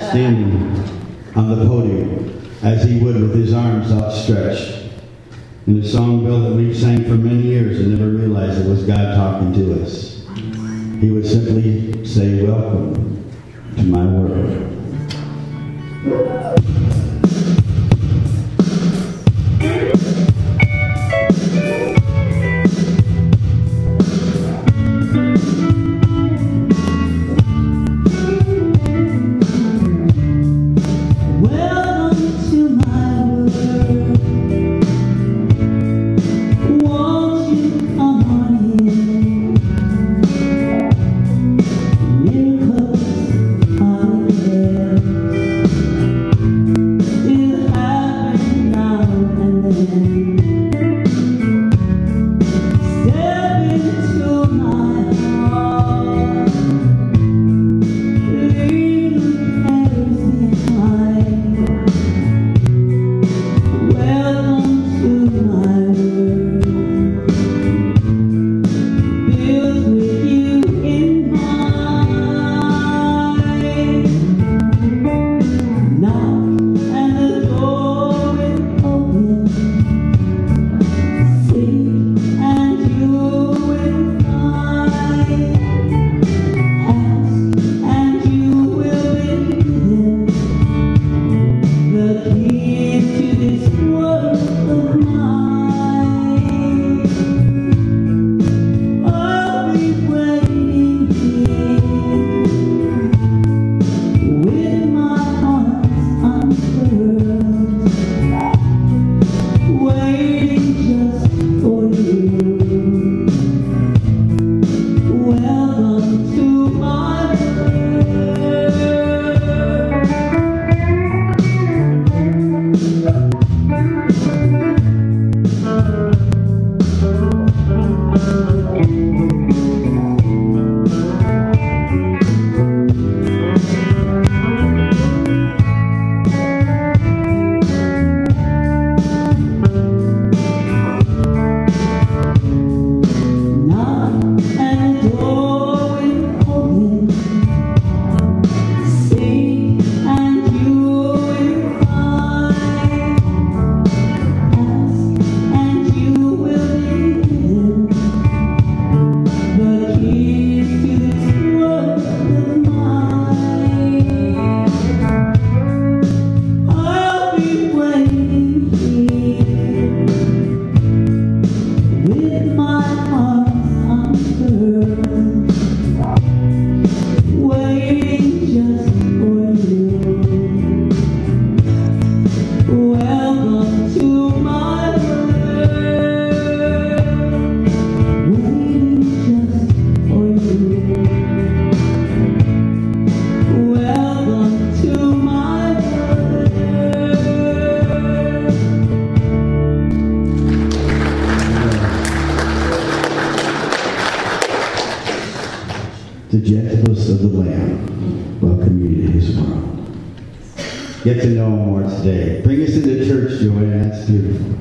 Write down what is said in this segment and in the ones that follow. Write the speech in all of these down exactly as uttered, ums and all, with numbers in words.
standing on the podium as he would with his arms outstretched. In the song, Bill, that we've sang for many years and never realized it was God talking to us. He would simply say, "Welcome to my world." The gentleness of the Lamb welcome you to his world. Get to know him more today. Bring us into church, Joanne. That's beautiful.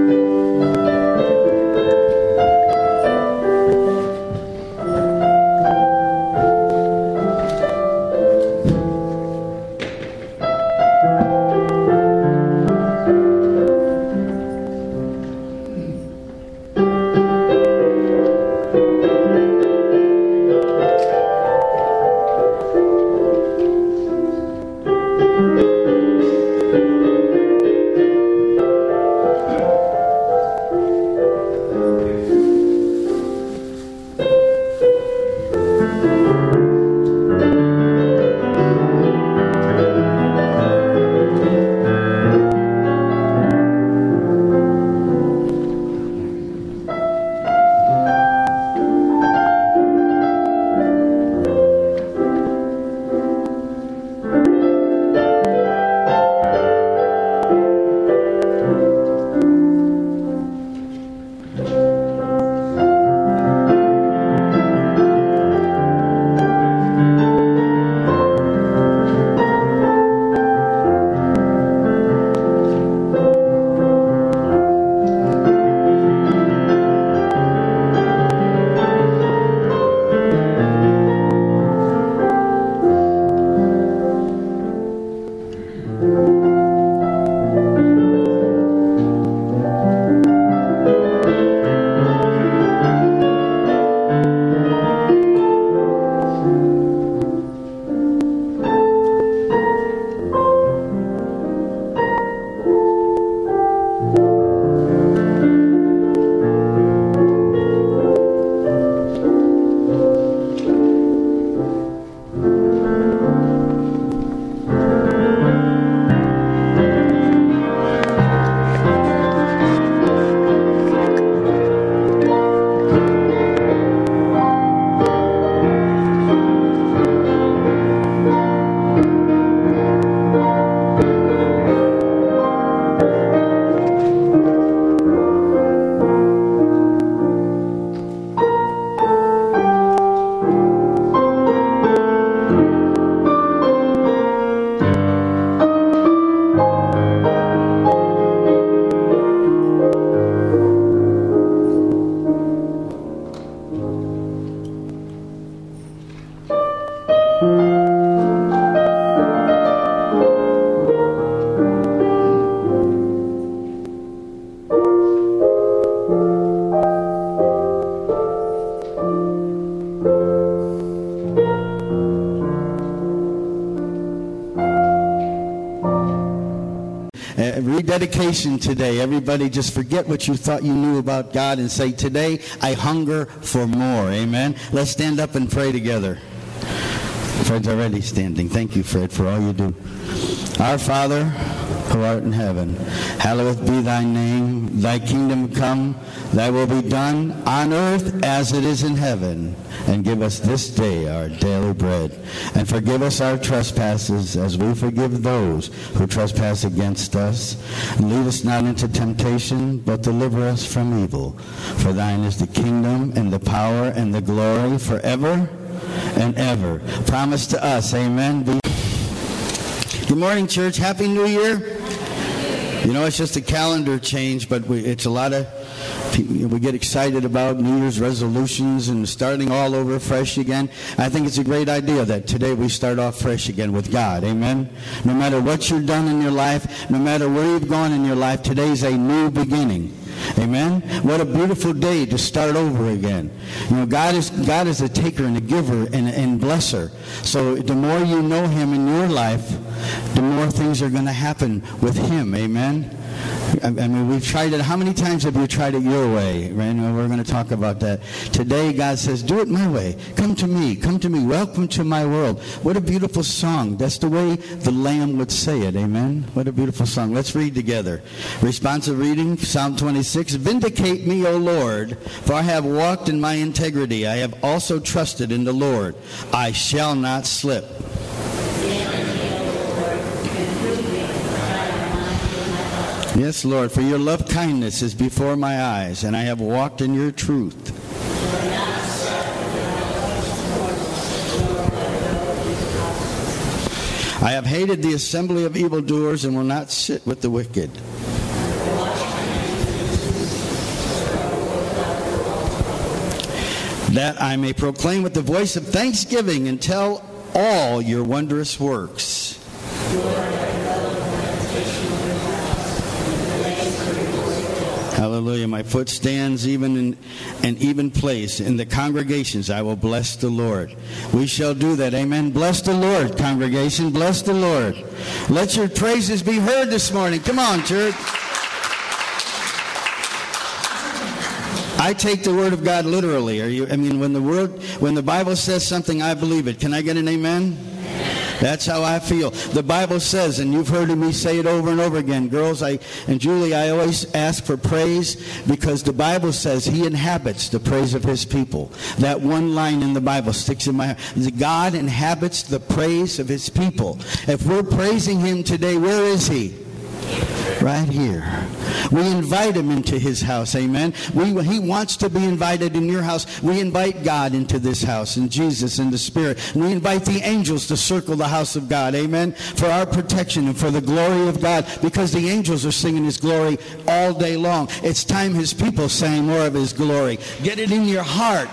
Thank invitation today. Everybody just forget what you thought you knew about God and say, today I hunger for more. Amen. Let's stand up and pray together. Fred's already standing. Thank you, Fred, for all you do. Our Father, who art in heaven, hallowed be thy name. Thy kingdom come, thy will be done on earth as it is in heaven. And give us this day our daily bread. And forgive us our trespasses as we forgive those who trespass against us. And lead us not into temptation, but deliver us from evil. For thine is the kingdom and the power and the glory forever and ever. Promise to us, amen. Be- Good morning, church. Happy New Year. You know, it's just a calendar change, but we, it's a lot of, we get excited about New Year's resolutions and starting all over fresh again. I think it's a great idea that today we start off fresh again with God. Amen. No matter what you've done in your life, no matter where you've gone in your life, today's a new beginning. Amen. What a beautiful day to start over again. You know, God is God is a taker and a giver and and blesser. So the more you know Him in your life, the more things are going to happen with Him. Amen. I mean, we've tried it. How many times have you tried it your way? Right? And we're going to talk about that. Today, God says, do it my way. Come to me. Come to me. Welcome to my world. What a beautiful song. That's the way the Lamb would say it. Amen? What a beautiful song. Let's read together. Responsive reading, Psalm twenty-six. Vindicate me, O Lord, for I have walked in my integrity. I have also trusted in the Lord. I shall not slip. Yes, Lord, for your love kindness is before my eyes, and I have walked in your truth. I have hated the assembly of evildoers and will not sit with the wicked. That I may proclaim with the voice of thanksgiving and tell all your wondrous works. Hallelujah. My foot stands even in an even place. In the congregations, I will bless the Lord. We shall do that. Amen. Bless the Lord, congregation. Bless the Lord. Let your praises be heard this morning. Come on, church. I take the word of God literally. Are you? I mean, when the word, when the Bible says something, I believe it. Can I get an amen? That's how I feel. The Bible says, and you've heard me say it over and over again, girls, I and Julie, I always ask for praise because the Bible says He inhabits the praise of His people. That one line in the Bible sticks in my heart. God inhabits the praise of His people. If we're praising Him today, where is He? Right here. We invite Him into His house. Amen. We, he wants to be invited in your house. We invite God into this house, and Jesus and the Spirit. We invite the angels to circle the house of God. Amen. For our protection and for the glory of God, because the angels are singing His glory all day long. It's time His people sang more of His glory. Get it in your heart.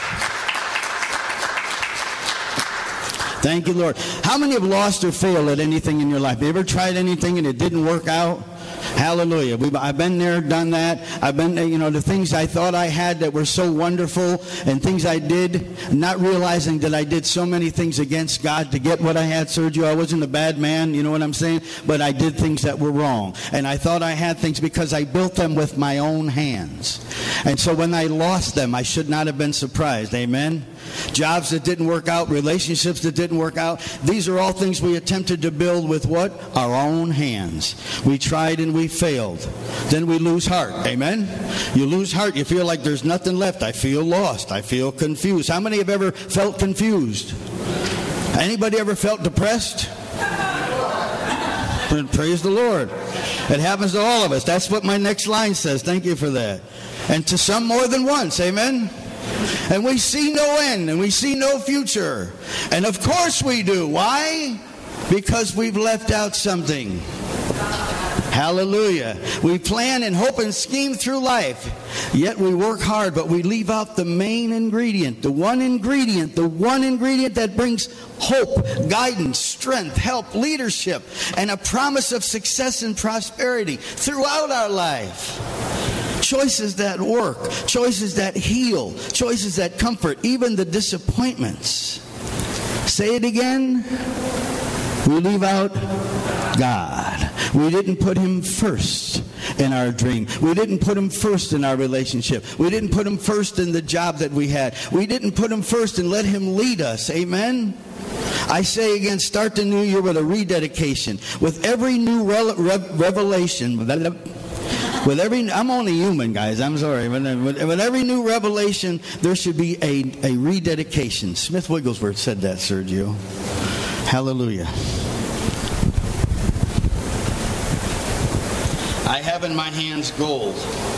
Thank you, Lord. How many have lost or failed at anything in your life? Have you ever tried anything and it didn't work out? Hallelujah. We've, I've been there, done that. I've been, you know, the things I thought I had that were so wonderful and things I did, not realizing that I did so many things against God to get what I had, Sergio. I wasn't a bad man, you know what I'm saying? But I did things that were wrong. And I thought I had things because I built them with my own hands. And so when I lost them, I should not have been surprised. Amen? Jobs that didn't work out, relationships that didn't work out. These are all things we attempted to build with what? Our own hands. We tried and we failed. Then we lose heart. Amen? You lose heart. You feel like there's nothing left. I feel lost. I feel confused. How many have ever felt confused? Anybody ever felt depressed? Praise the Lord. It happens to all of us. That's what my next line says. Thank you for that. And to some more than once. Amen? And we see no end, and we see no future. And of course we do. Why? Because we've left out something. Hallelujah. We plan and hope and scheme through life. Yet we work hard, but we leave out the main ingredient. The one ingredient. The one ingredient that brings hope, guidance, strength, help, leadership, and a promise of success and prosperity throughout our life. Choices that work, choices that heal, choices that comfort, even the disappointments. Say it again. We leave out God. We didn't put him first in our dream. We didn't put him first in our relationship. We didn't put him first in the job that we had. We didn't put him first and let him lead us. Amen? I say again, start the new year with a rededication. With every new re- re- revelation, with every, I'm only human, guys, I'm sorry. With, with every new revelation, there should be a, a rededication. Smith Wigglesworth said that, Sergio. Hallelujah. I have in my hands gold.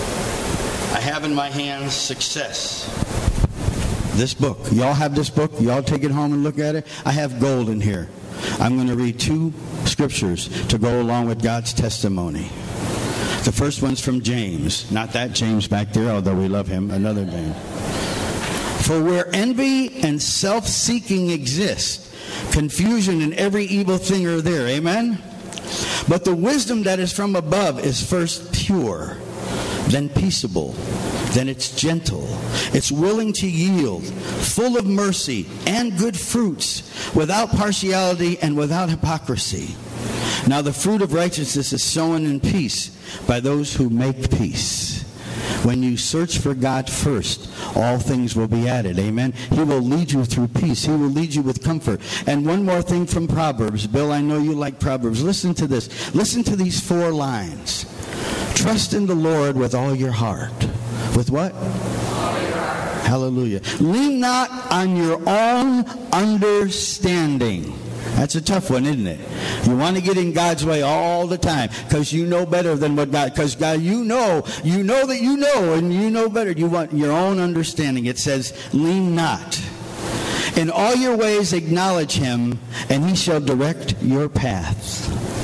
I have in my hands success. This book. Y'all have this book? Y'all take it home and look at it? I have gold in here. I'm going to read two scriptures to go along with God's testimony. The first one's from James. Not that James back there, although we love him. Another James. For where envy and self-seeking exist, confusion and every evil thing are there. Amen? But the wisdom that is from above is first pure, then peaceable, then it's gentle, it's willing to yield, full of mercy and good fruits, without partiality and without hypocrisy. Now the fruit of righteousness is sown in peace by those who make peace. When you search for God first, all things will be added. Amen. He will lead you through peace. He will lead you with comfort. And one more thing from Proverbs. Bill, I know you like Proverbs. Listen to this. Listen to these four lines. Trust in the Lord with all your heart. With what? Hallelujah. Lean not on your own understanding. That's a tough one, isn't it? You want to get in God's way all the time because you know better than what God, because God, you know, you know that you know and you know better. You want your own understanding. It says, lean not. In all your ways acknowledge him, and he shall direct your path.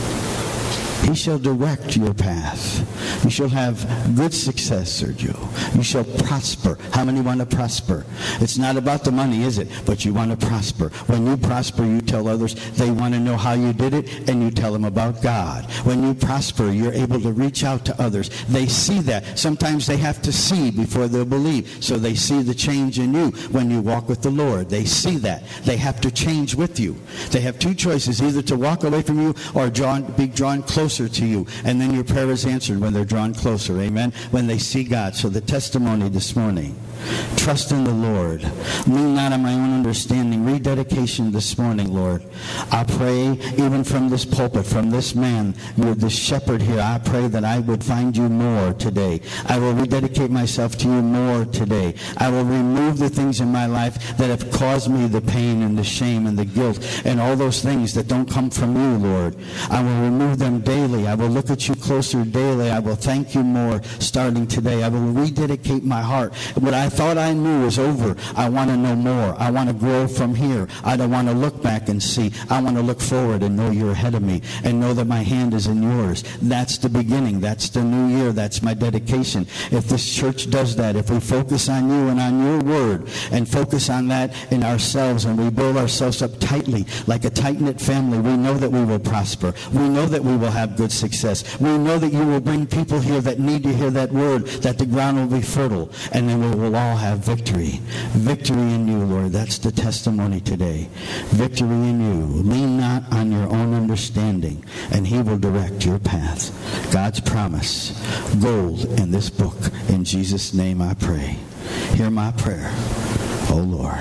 He shall direct your path. You shall have good success, Sergio. You shall prosper. How many want to prosper? It's not about the money, is it? But you want to prosper. When you prosper, you tell others. They want to know how you did it, and you tell them about God. When you prosper, you're able to reach out to others. They see that. Sometimes they have to see before they'll believe. So they see the change in you when you walk with the Lord. They see that. They have to change with you. They have two choices, either to walk away from you or drawn, be drawn closer to you, and then your prayer is answered when they're drawn closer. Amen. When they see God. So the testimony this morning, trust in the Lord, lean not on my own understanding. Rededication this morning, Lord. I pray even from this pulpit, from this man, you're the shepherd here, I pray that I would find you more today. I will rededicate myself to you more today. I will remove the things in my life that have caused me the pain and the shame and the guilt and all those things that don't come from you, Lord. I will remove them daily. I will look at you closer daily. I will thank you more starting today. I will rededicate my heart. What I thought I knew is over. I want to know more. I want to grow from here. I don't want to look back and see. I want to look forward and know you're ahead of me and know that my hand is in yours. That's the beginning. That's the new year. That's my dedication. If this church does that, if we focus on you and on your word and focus on that in ourselves and we build ourselves up tightly like a tight-knit family, we know that we will prosper. We know that we will have good success. We know that you will bring people here that need to hear that word, that the ground will be fertile, and then we will all have victory. Victory in you, Lord. That's the testimony today. Victory in you. Lean not on your own understanding, and he will direct your path. God's promise. Gold in this book. In Jesus' name I pray. Hear my prayer, O Lord.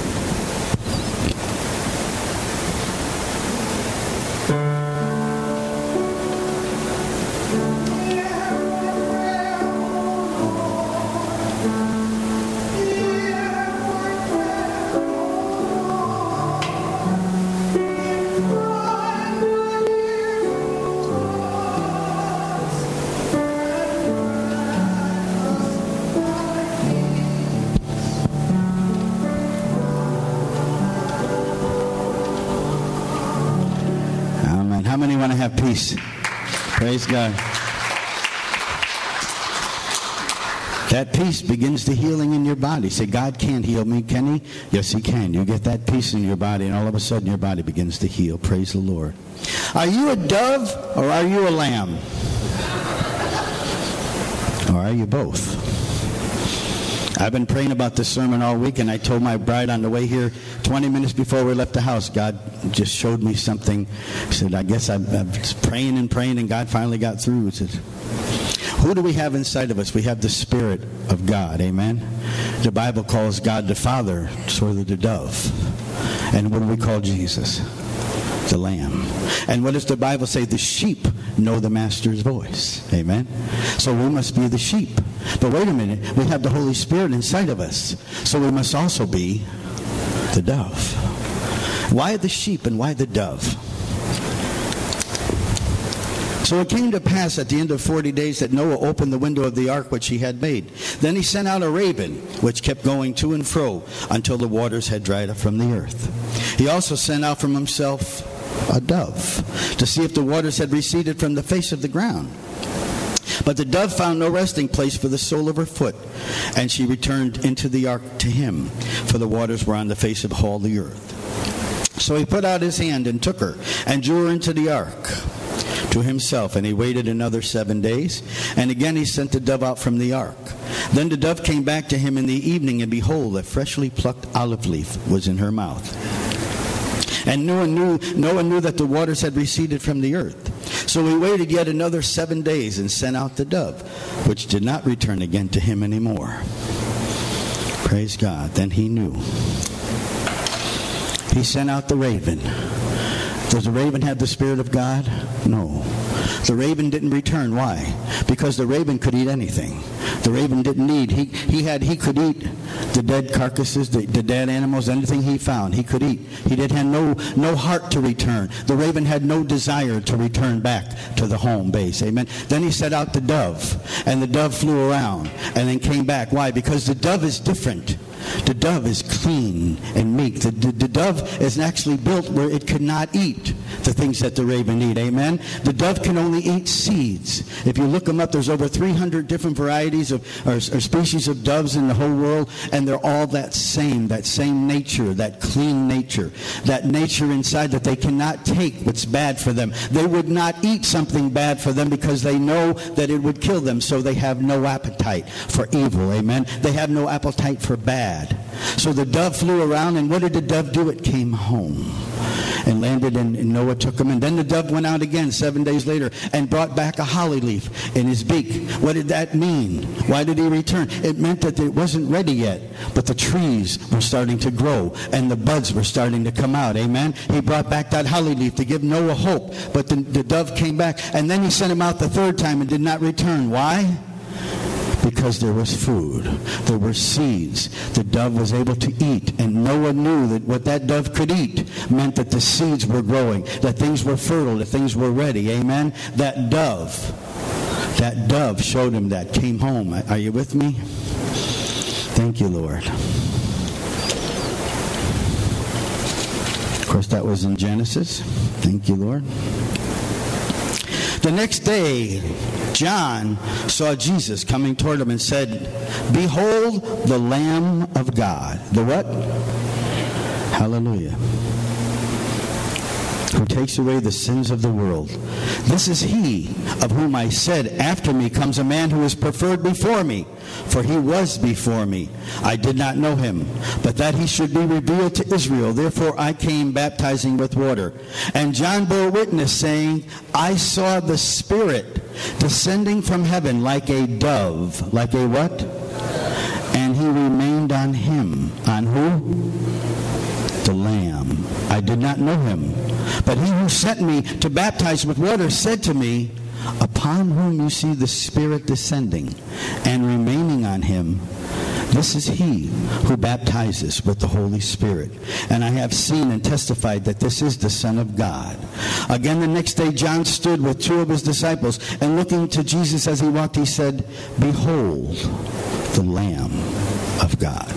How many want to have peace? Praise God. That peace begins the healing in your body. Say, God can't heal me, can he? Yes, he can. You get that peace in your body, and all of a sudden your body begins to heal. Praise the Lord. Are you a dove or are you a lamb? Or are you both? I've been praying about this sermon all week, and I told my bride on the way here, twenty minutes before we left the house, God just showed me something. He said, I guess I'm, I'm praying and praying, and God finally got through. He said, who do we have inside of us? We have the Spirit of God, amen? The Bible calls God the Father, sort of the dove. And what do we call Jesus? The Lamb. And what does the Bible say? The sheep know the Master's voice, amen? So we must be the sheep. But wait a minute, we have the Holy Spirit inside of us, so we must also be the dove. Why the sheep and why the dove? So it came to pass at the end of forty days that Noah opened the window of the ark which he had made. Then he sent out a raven, which kept going to and fro until the waters had dried up from the earth. He also sent out from himself a dove to see if the waters had receded from the face of the ground. But the dove found no resting place for the sole of her foot, and she returned into the ark to him, for the waters were on the face of all the earth. So he put out his hand and took her, and drew her into the ark to himself, and he waited another seven days, and again he sent the dove out from the ark. Then the dove came back to him in the evening, and behold, a freshly plucked olive leaf was in her mouth. And Noah knew, Noah knew that the waters had receded from the earth. So he waited yet another seven days and sent out the dove, which did not return again to him anymore. Praise God. Then he knew. He sent out the raven. Does the raven have the Spirit of God? No. The raven didn't return. Why? Because the raven could eat anything. The raven didn't need. He he had he could eat the dead carcasses, the, the dead animals, anything he found, he could eat. He did have no no heart to return. The raven had no desire to return back to the home base. Amen. Then he set out the dove, and the dove flew around and then came back. Why? Because the dove is different. The dove is clean and meek. The, the, the dove is actually built where it cannot eat the things that the raven eat. Amen? The dove can only eat seeds. If you look them up, there's over three hundred different varieties of or, or species of doves in the whole world, and they're all that same, that same nature, that clean nature, that nature inside that they cannot take what's bad for them. They would not eat something bad for them because they know that it would kill them, so they have no appetite for evil. Amen? They have no appetite for bad. So the dove flew around, and what did the dove do? It came home and landed, and, and Noah took him. And then the dove went out again seven days later and brought back a holly leaf in his beak. What did that mean? Why did he return? It meant that it wasn't ready yet, but the trees were starting to grow and the buds were starting to come out. Amen? He brought back that holly leaf to give Noah hope, but the, the dove came back, and then he sent him out the third time and did not return. Why? Because there was food. There were seeds. The dove was able to eat. And Noah knew that what that dove could eat meant that the seeds were growing, that things were fertile, that things were ready. Amen? That dove, that dove showed him that, came home. Are you with me? Thank you, Lord. Of course, that was in Genesis. Thank you, Lord. The next day, John saw Jesus coming toward him and said, "Behold the Lamb of God." The what? Hallelujah. Who takes away the sins of the world. This is he of whom I said, after me comes a man who is preferred before me, for he was before me. I did not know him, but that he should be revealed to Israel. Therefore I came baptizing with water. And John bore witness, saying, I saw the Spirit descending from heaven like a dove. Like a what? And he remained on him. On who? The Lamb. I did not know him. But he who sent me to baptize with water said to me, upon whom you see the Spirit descending and remaining on him, this is he who baptizes with the Holy Spirit. And I have seen and testified that this is the Son of God. Again, the next day John stood with two of his disciples, and looking to Jesus as he walked, he said, Behold, the Lamb of God.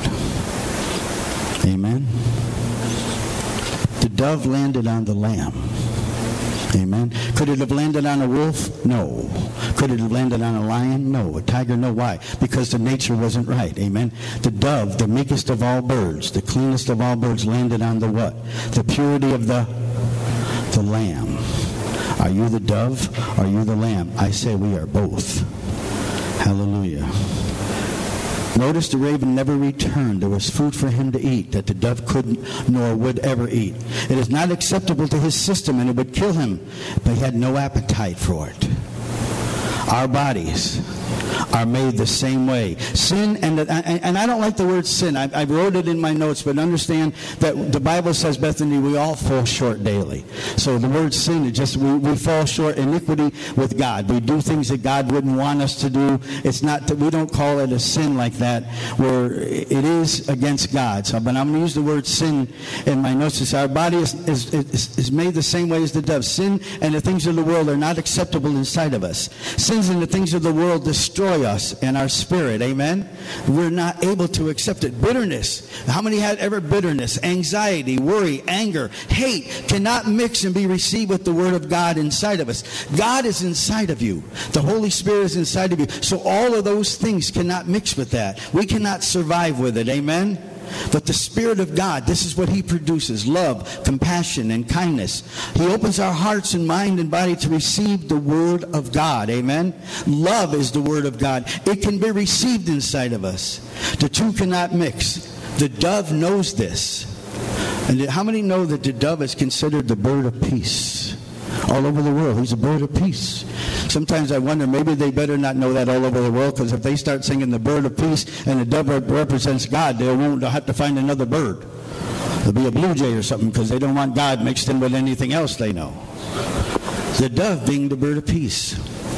Amen. The dove landed on the lamb. Amen. Could it have landed on a wolf? No. Could it have landed on a lion? No. A tiger? No. Why? Because the nature wasn't right. Amen. The dove, the meekest of all birds, the cleanest of all birds, landed on the what? The purity of the the lamb. Are you the dove? Are you the lamb? I say we are both. Hallelujah. Notice the raven never returned. There was food for him to eat that the dove couldn't nor would ever eat. It is not acceptable to his system, and it would kill him, but he had no appetite for it. Our bodies are made the same way. Sin, and and I don't like the word sin. I, I wrote it in my notes, but understand that the Bible says, Bethany, we all fall short daily. So the word sin is just, we, we fall short, iniquity with God. We do things that God wouldn't want us to do. It's not that we don't call it a sin like that, where it is against God. So, but I'm going to use the word sin in my notes. It's our body is, is, is, is made the same way as the dove. Sin and the things of the world are not acceptable inside of us. Sins and the things of the world destroy us and our spirit. Amen? We're not able to accept it. Bitterness. How many had ever bitterness, anxiety, worry, anger, hate cannot mix and be received with the Word of God inside of us. God is inside of you. The Holy Spirit is inside of you. So all of those things cannot mix with that. We cannot survive with it. Amen? But the Spirit of God, this is what He produces: love, compassion, and kindness. He opens our hearts and mind and body to receive the Word of God. Amen? Love is the Word of God. It can be received inside of us. The two cannot mix. The dove knows this. And how many know that the dove is considered the bird of peace? All over the world, he's a bird of peace. Sometimes I wonder, maybe they better not know that all over the world, because if they start singing the bird of peace and the dove represents God, they won't they'll have to find another bird. It'll be a blue jay or something, because they don't want God mixed in with anything else they know. The dove being the bird of peace.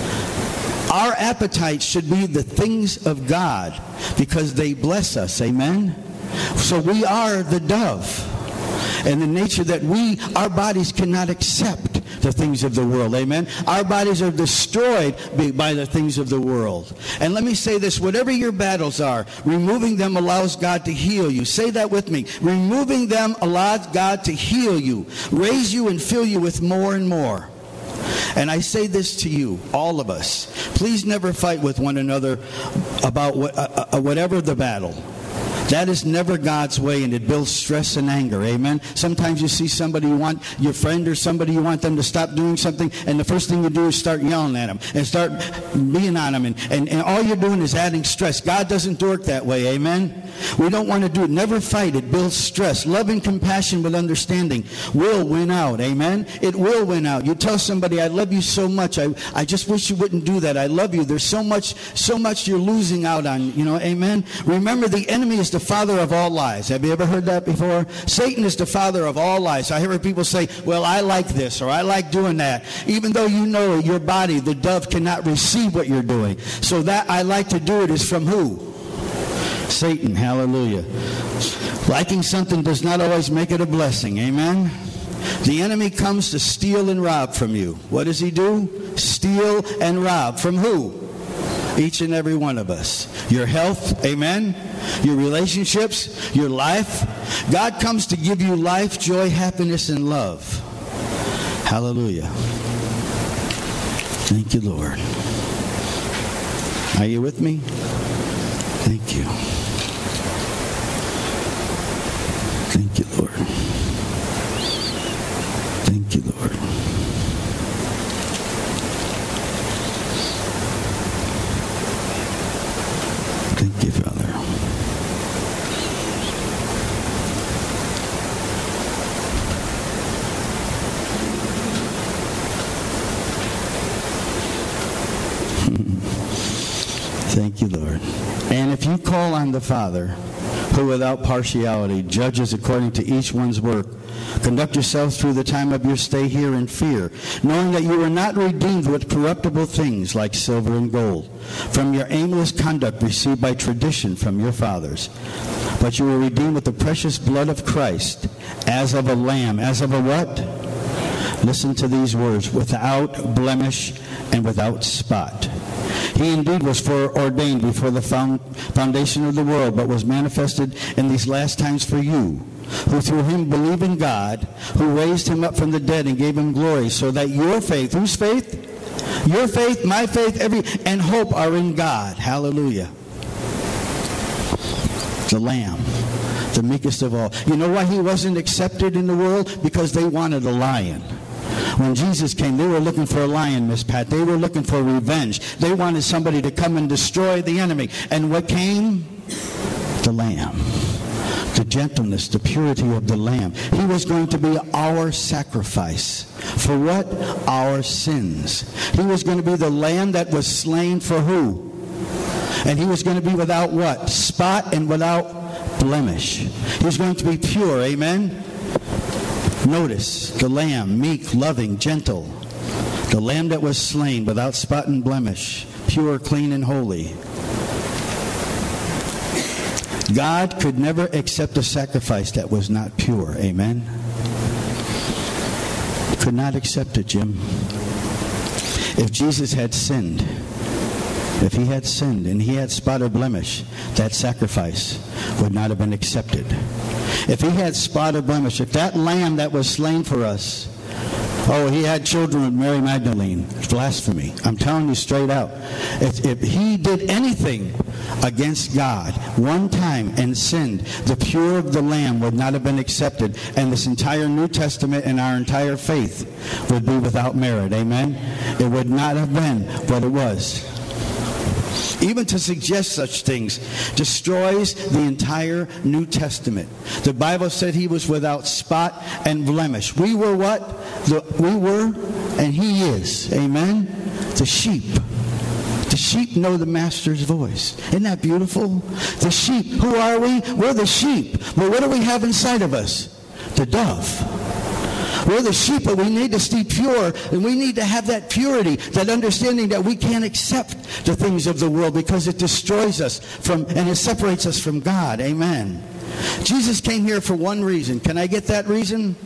Our appetite should be the things of God, because they bless us. Amen? So we are the dove. And the nature that we, our bodies cannot accept the things of the world. Amen? Our bodies are destroyed by the things of the world. And let me say this, whatever your battles are, removing them allows God to heal you. Say that with me. Removing them allows God to heal you, raise you and fill you with more and more. And I say this to you, all of us. Please never fight with one another about what, uh, uh, whatever the battle. That is never God's way, and it builds stress and anger. Amen? Sometimes you see somebody you want, your friend or somebody, you want them to stop doing something, and the first thing you do is start yelling at them and start being on them, and, and, and all you're doing is adding stress. God doesn't work that way. Amen? We don't want to do it. Never fight. It builds stress. Love and compassion with understanding will win out. Amen? It will win out. You tell somebody, I love you so much. I, I just wish you wouldn't do that. I love you. There's so much, so much you're losing out on. You know, amen? Remember, the enemy is the father of all lies. Have you ever heard that before? Satan is the father of all lies. I hear people say, well, I like this, or I like doing that. Even though you know your body, the dove, cannot receive what you're doing. So that I like to do it is from who? Satan. Hallelujah. Liking something does not always make it a blessing. Amen? The enemy comes to steal and rob from you. What does he do? Steal and rob. From who? Each and every one of us. Your health, amen? Your relationships, your life. God comes to give you life, joy, happiness, and love. Hallelujah. Thank you, Lord. Are you with me? Thank you. Thank you, Lord. Thank you, Lord. Thank you, Father. Thank you, Lord. And if you call on the Father, who without partiality judges according to each one's work, conduct yourselves through the time of your stay here in fear, knowing that you were not redeemed with corruptible things like silver and gold, from your aimless conduct received by tradition from your fathers, but you were redeemed with the precious blood of Christ, as of a lamb. As of a what? Listen to these words. Without blemish and without spot. He indeed was foreordained before the foundation of the world, but was manifested in these last times for you, who through him believe in God, who raised him up from the dead and gave him glory, so that your faith, whose faith? Your faith, my faith, every, and hope are in God. Hallelujah. The Lamb, the meekest of all. You know why he wasn't accepted in the world? Because they wanted a lion. When Jesus came, they were looking for a lion, Miss Pat. They were looking for revenge. They wanted somebody to come and destroy the enemy. And what came? the Lamb. The gentleness, the purity of the Lamb. He was going to be our sacrifice. For what? Our sins. He was going to be the Lamb that was slain for who? And he was going to be without what? Spot and without blemish. He was going to be pure. Amen? Notice the Lamb, meek, loving, gentle. The Lamb that was slain without spot and blemish. Pure, clean, and holy. God could never accept a sacrifice that was not pure. Amen? Could not accept it, Jim. If Jesus had sinned, if he had sinned and he had spot or blemish, that sacrifice would not have been accepted. If he had spot or blemish, if that lamb that was slain for us, oh, he had children with Mary Magdalene. Blasphemy. I'm telling you straight out. If, if he did anything against God one time and sinned, the pure of the Lamb would not have been accepted, and this entire New Testament and our entire faith would be without merit. Amen? It would not have been what it was. Even to suggest such things destroys the entire New Testament. The Bible said he was without spot and blemish. We were what? The, we were, and he is. Amen? The sheep. The sheep know the master's voice. Isn't that beautiful? The sheep. Who are we? We're the sheep. But what do we have inside of us? The dove. We're the sheep, but we need to stay pure, and we need to have that purity, that understanding that we can't accept the things of the world because it destroys us from, and it separates us from God. Amen. Jesus came here for one reason. Can I get that reason?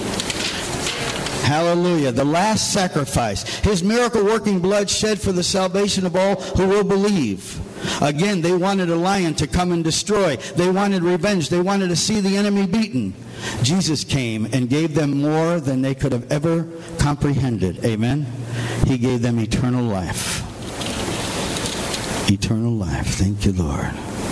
Hallelujah. The last sacrifice. His miracle-working blood shed for the salvation of all who will believe. Again, they wanted a lion to come and destroy. They wanted revenge. They wanted to see the enemy beaten. Jesus came and gave them more than they could have ever comprehended. Amen? He gave them eternal life. Eternal life. Thank you, Lord.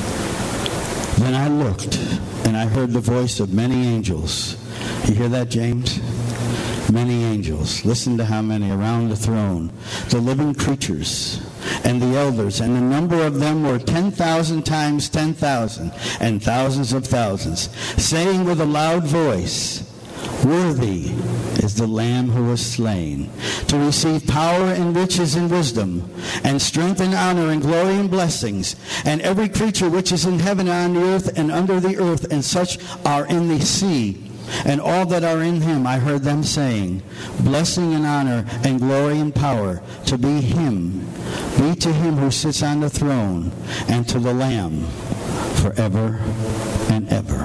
Then I looked, and I heard the voice of many angels. You hear that, James? Many angels. Listen to how many around the throne. The living creatures and the elders, and the number of them were ten thousand times ten thousand, and thousands of thousands, saying with a loud voice, Worthy is the Lamb who was slain, to receive power and riches and wisdom, and strength and honor and glory and blessings, and every creature which is in heaven and on the earth and under the earth, and such are in the sea, and all that are in him. I heard them saying, Blessing and honor and glory and power to be him, be to him who sits on the throne, and to the Lamb forever and ever.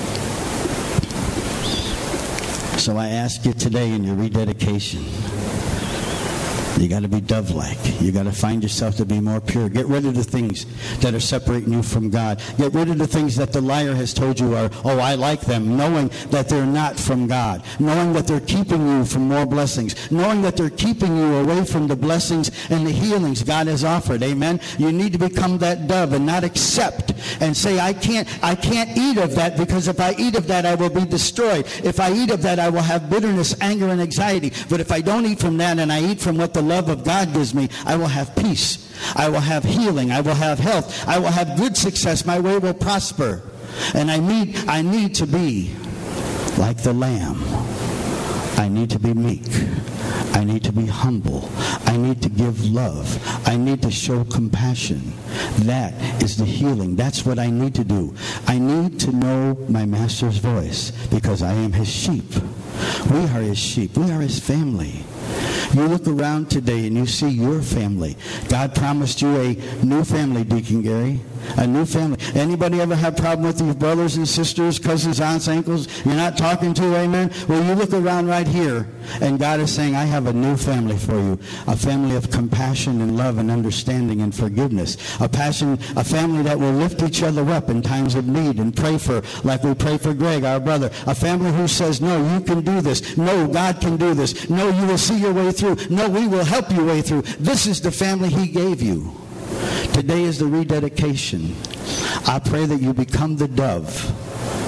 So I ask you today in your rededication, you got to be dove-like. You got to find yourself to be more pure. Get rid of the things that are separating you from God. Get rid of the things that the liar has told you are, oh, I like them, knowing that they're not from God. Knowing that they're keeping you from more blessings. Knowing that they're keeping you away from the blessings and the healings God has offered. Amen? You need to become that dove and not accept and say, I can't, I can't eat of that, because if I eat of that, I will be destroyed. If I eat of that, I will have bitterness, anger, and anxiety. But if I don't eat from that and I eat from what the love of God gives me, I will have peace. I will have healing. I will have health. I will have good success. My way will prosper. And I need, I need to be like the Lamb. I need to be meek. I need to be humble. I need to give love. I need to show compassion. That is the healing. That's what I need to do. I need to know my master's voice, because I am his sheep. We are his sheep. We are his family. You look around today and you see your family. God promised you a new family, Deacon Gary. A new family. Anybody ever have a problem with your brothers and sisters, cousins, aunts, uncles you're not talking to? Amen? Well, you look around right here, and God is saying, I have a new family for you. A family of compassion and love and understanding and forgiveness. A passion, a family that will lift each other up in times of need and pray for, like we pray for Greg, our brother. A family who says, no, you can do this. No, God can do this. No, you will see your way through. No, we will help you way through. This is the family he gave you. Today is the rededication. I pray that you become the dove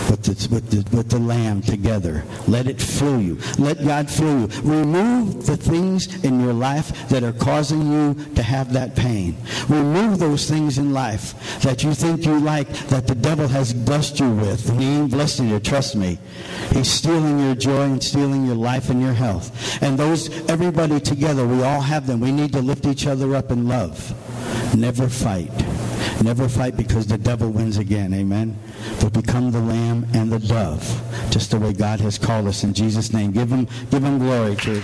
with the, with the, with the lamb together. Let it fill you. Let God fill you. Remove the things in your life that are causing you to have that pain. Remove those things in life that you think you like, that the devil has blessed you with. And he ain't blessing you, trust me. He's stealing your joy and stealing your life and your health. And those, everybody together, we all have them. We need to lift each other up in love. Never fight. Never fight, because the devil wins again. Amen. But become the lamb and the dove, just the way God has called us. In Jesus' name, give him, give him glory, church.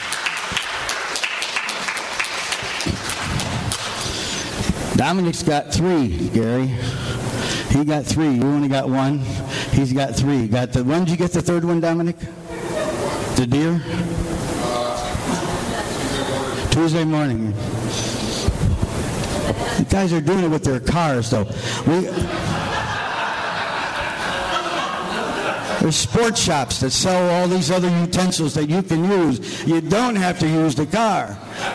Dominic's got three, Gary. He got three. You only got one. He's got three. Got the. When did you get the third one, Dominic? The deer? Tuesday morning. You guys are doing it with their cars, though. We, there's sports shops that sell all these other utensils that you can use. You don't have to use the car.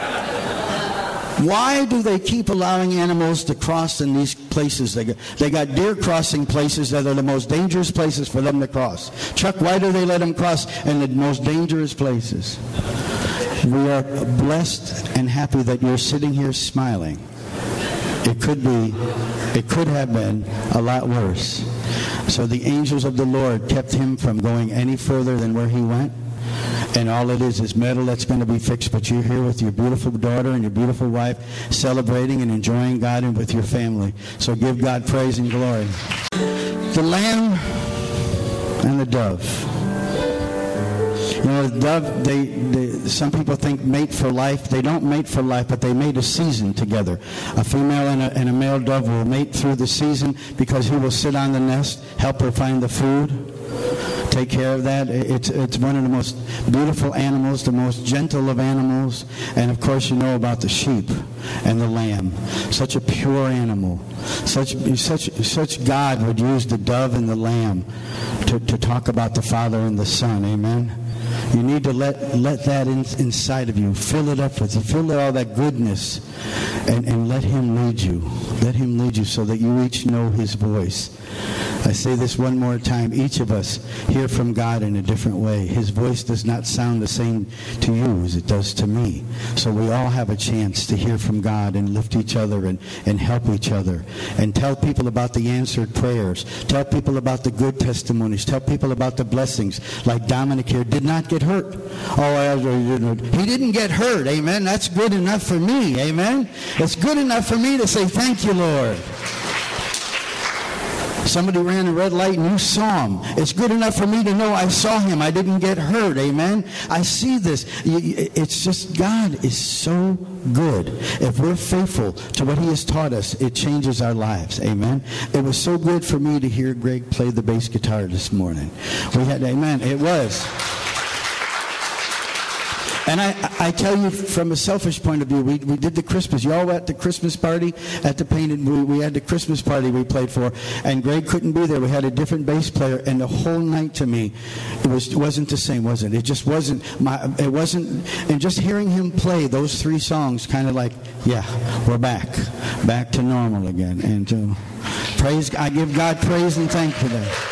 Why do they keep allowing animals to cross in these places? They got, they got deer crossing places that are the most dangerous places for them to cross. Chuck, why do they let them cross in the most dangerous places? We are blessed and happy that you're sitting here smiling. It could be, it could have been a lot worse. So the angels of the Lord kept him from going any further than where he went. And all it is is metal that's going to be fixed. But you're here with your beautiful daughter and your beautiful wife, celebrating and enjoying God and with your family. So give God praise and glory. The lamb and the dove. You know, the dove, they, they, some people think mate for life. They don't mate for life, but they mate a season together. A female and a, and a male dove will mate through the season, because he will sit on the nest, help her find the food, take care of that. It's, it's one of the most beautiful animals, the most gentle of animals. And, of course, you know about the sheep and the lamb. Such a pure animal. Such, such, such God would use the dove and the lamb to, to talk about the Father and the Son. Amen? You need to let let that in, inside of you. Fill it up with you. Fill all that goodness, and, and let him lead you. Let him lead you so that you each know his voice. I say this one more time. Each of us hear from God in a different way. His voice does not sound the same to you as it does to me. So we all have a chance to hear from God and lift each other and, and help each other. And tell people about the answered prayers. Tell people about the good testimonies. Tell people about the blessings. Like Dominic here did not get hurt. Oh, he didn't get hurt. Amen. That's good enough for me. Amen. It's good enough for me to say, thank you, Lord. Somebody ran a red light and you saw him. It's good enough for me to know I saw him. I didn't get hurt. Amen. I see this. It's just, God is so good. If we're faithful to what he has taught us, it changes our lives. Amen. It was so good for me to hear Greg play the bass guitar this morning. We had, amen. It was. And I, I tell you, from a selfish point of view, we, we did the Christmas. You all were at the Christmas party at the Painted. We, we had the Christmas party we played for, and Greg couldn't be there. We had a different bass player, and the whole night to me, it was it wasn't the same, was it? It just wasn't. My, it wasn't. And just hearing him play those three songs, kind of like, yeah, we're back, back to normal again. And uh, praise, I give God praise and thanks for that.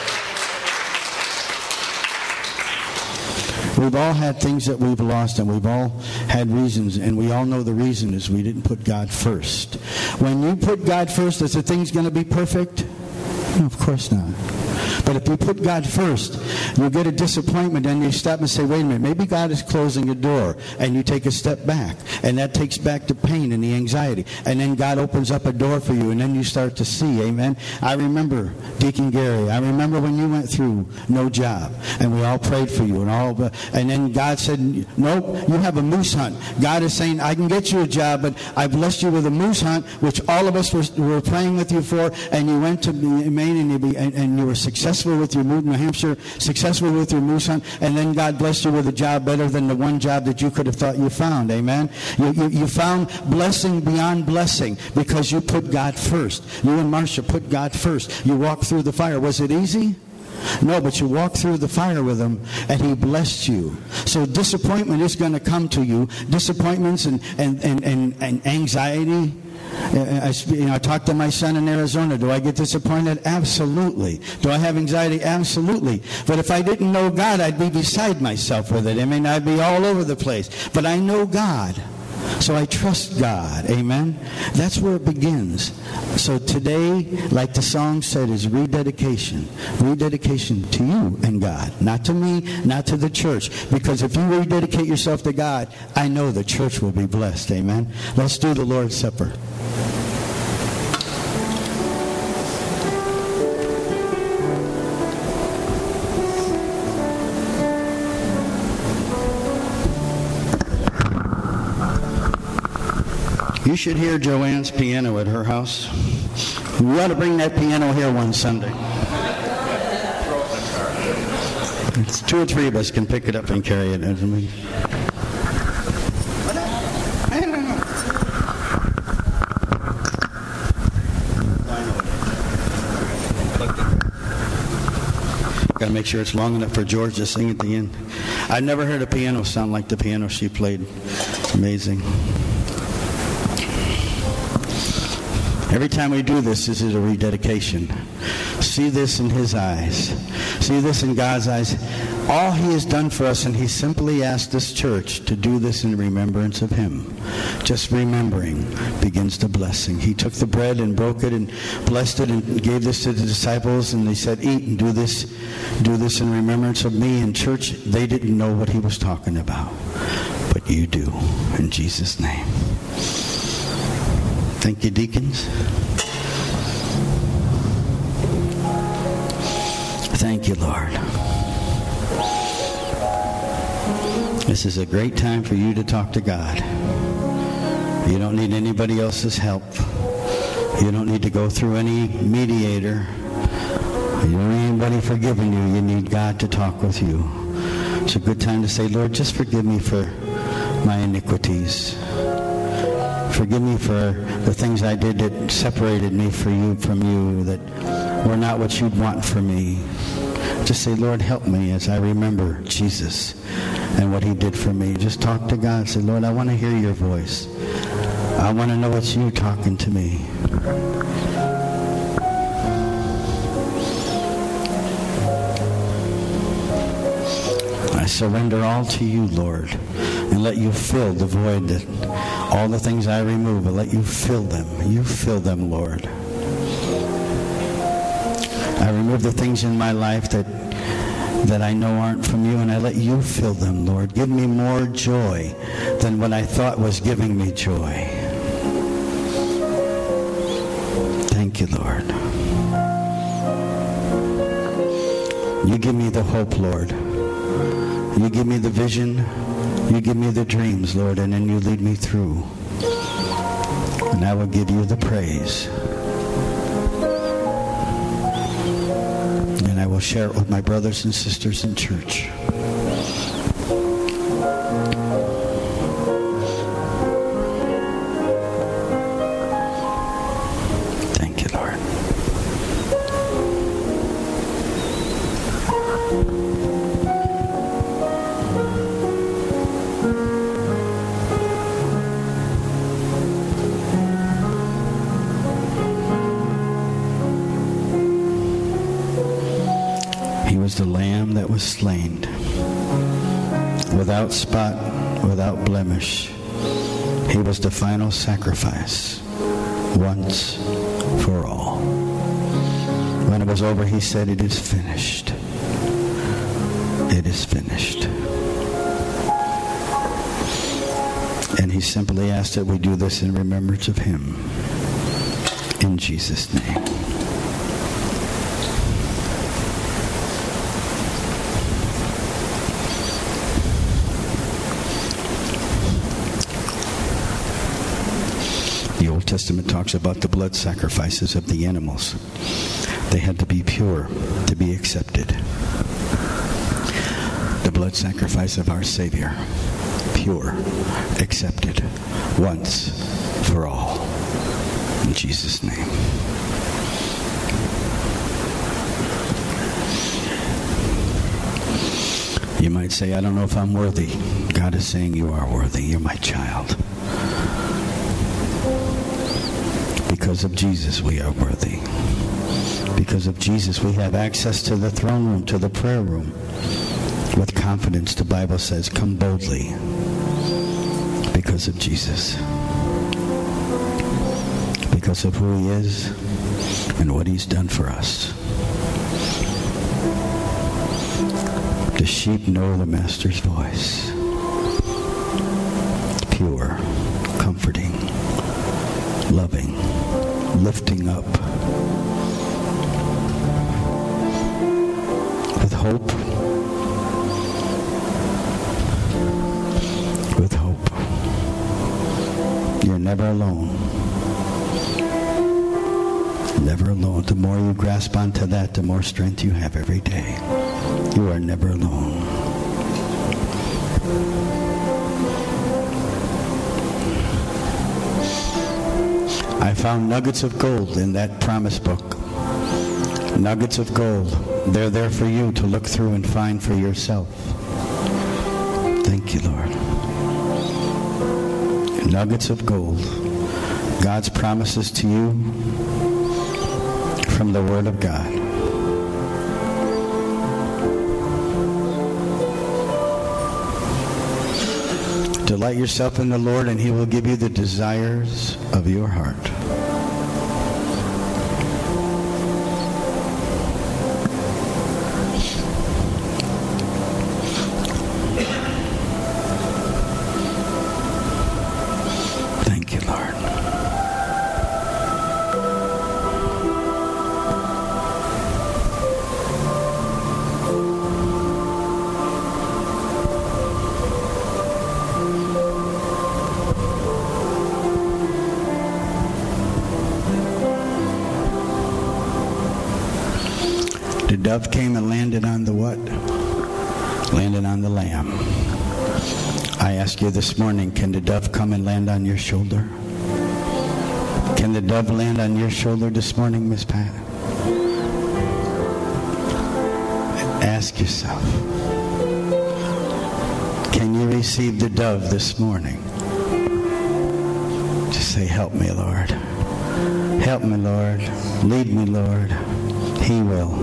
We've all had things that we've lost, and we've all had reasons, and we all know the reason is we didn't put God first. When you put God first, is the thing's going to be perfect? No, of course not. But if you put God first, you get a disappointment and you stop and say, wait a minute, maybe God is closing a door, and you take a step back, and that takes back the pain and the anxiety, and then God opens up a door for you, and then you start to see. Amen. I remember Deacon Gary. I remember when you went through no job, and we all prayed for you, and all, and then God said, nope, you have a moose hunt. God is saying, I can get you a job, but I blessed you with a moose hunt, which all of us were, were praying with you for, and you went to Maine, and you, and, and you were successful with your New Hampshire, successful with your moose hunt, and then God blessed you with a job better than the one job that you could have thought you found. Amen. You, you, you found blessing beyond blessing because you put God first. You and Marcia put God first. You walked through the fire. Was it easy? No, but you walked through the fire with him, and he blessed you. So disappointment is going to come to you. Disappointments and, and, and, and, and anxiety I, you know, I talk to my son in Arizona. Do I get disappointed? Absolutely. Do I have anxiety? Absolutely. But if I didn't know God, I'd be beside myself with it. I mean, I'd be all over the place. But I know God. So I trust God. Amen? That's where it begins. So today, like the song said, is rededication. Rededication to you and God. Not to me, not to the church. Because if you rededicate yourself to God, I know the church will be blessed. Amen? Let's do the Lord's Supper. You should hear Joanne's piano at her house. We ought to bring that piano here one Sunday. It's two or three of us can pick it up and carry it. As we... Got to make sure it's long enough for George to sing at the end. I've never heard a piano sound like the piano she played. Amazing. Every time we do this, this is a rededication. See this in His eyes. See this in God's eyes. All He has done for us, and He simply asked this church to do this in remembrance of Him. Just remembering begins the blessing. He took the bread and broke it and blessed it and gave this to the disciples, and they said, eat and do this, do this in remembrance of me. In church, they didn't know what He was talking about. But you do, in Jesus' name. Thank you, deacons. Thank you, Lord. This is a great time for you to talk to God. You don't need anybody else's help. You don't need to go through any mediator. You don't need anybody forgiving you. You need God to talk with you. It's a good time to say, Lord, just forgive me for my iniquities. Forgive me for the things I did that separated me for you, from you, that were not what you'd want for me. Just say, Lord, help me as I remember Jesus and what He did for me. Just talk to God. Say, Lord, I want to hear your voice. I want to know it's you talking to me. I surrender all to you, Lord, and let you fill the void that all the things I remove, but let you fill them. You fill them, Lord. I remove the things in my life that that I know aren't from you, and I let you fill them, Lord. Give me more joy than what I thought was giving me joy. Thank you, Lord. You give me the hope, Lord. You give me the vision. You give me the dreams, Lord, and then you lead me through. And I will give you the praise. And I will share it with my brothers and sisters in church. Thank you, Lord. The lamb that was slain, without spot, without blemish. He was the final sacrifice, once for all. When it was over, He said, it is finished. It is finished. And He simply asked that we do this in remembrance of Him. In Jesus' name. Testament talks about the blood sacrifices of the animals. They had to be pure to be accepted. The blood sacrifice of our Savior, pure, accepted, once for all. In Jesus' name. You might say, I don't know if I'm worthy. God is saying you are worthy. You're my child. Because of Jesus, we are worthy. Because of Jesus, we have access to the throne room, to the prayer room. With confidence, the Bible says, come boldly. Because of Jesus. Because of who he is and what he's done for us. The sheep know the Master's voice. Pure, comforting, loving, lifting up. With hope. With hope. You're never alone. Never alone. The more you grasp onto that, the more strength you have every day. You are never alone. I found nuggets of gold in that promise book. Nuggets of gold. They're there for you to look through and find for yourself. Thank you, Lord. Nuggets of gold. God's promises to you from the Word of God. Delight yourself in the Lord, and he will give you the desires of your heart. Thank you, Lord. The dove came and landed on the what? Landed on the lamb. I ask you this morning, can the dove come and land on your shoulder? Can the dove land on your shoulder this morning, Miss Pat? Ask yourself, can you receive the dove this morning? Just say, help me, Lord. Help me, Lord. Lead me, Lord. He will.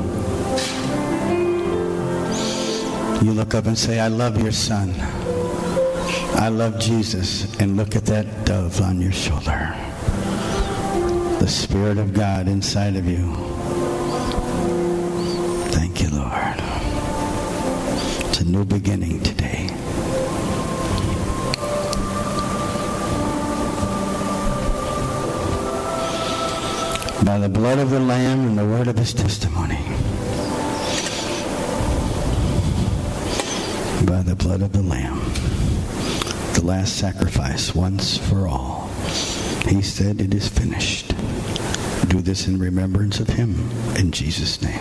You look up and say, I love your son. I love Jesus. And look at that dove on your shoulder. The Spirit of God inside of you. Thank you, Lord. It's a new beginning today. By the blood of the Lamb and the word of his testimony. By the blood of the Lamb. The last sacrifice once for all. He said, it is finished. Do this in remembrance of him. In Jesus' name.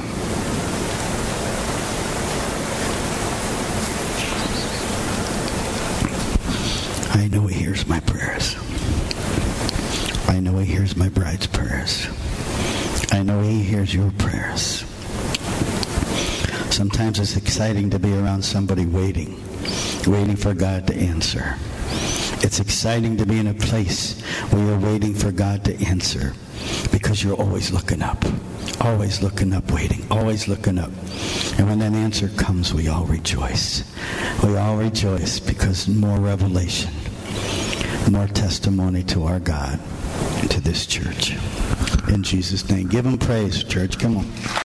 I know he hears my prayers. I know he hears my bride's prayers. I know he hears your prayers. Sometimes it's exciting to be around somebody waiting, waiting for God to answer. It's exciting to be in a place where you're waiting for God to answer because you're always looking up, always looking up, waiting, always looking up. And when that answer comes, we all rejoice. We all rejoice because more revelation, more testimony to our God and to this church. In Jesus' name. Give him praise, church. Come on.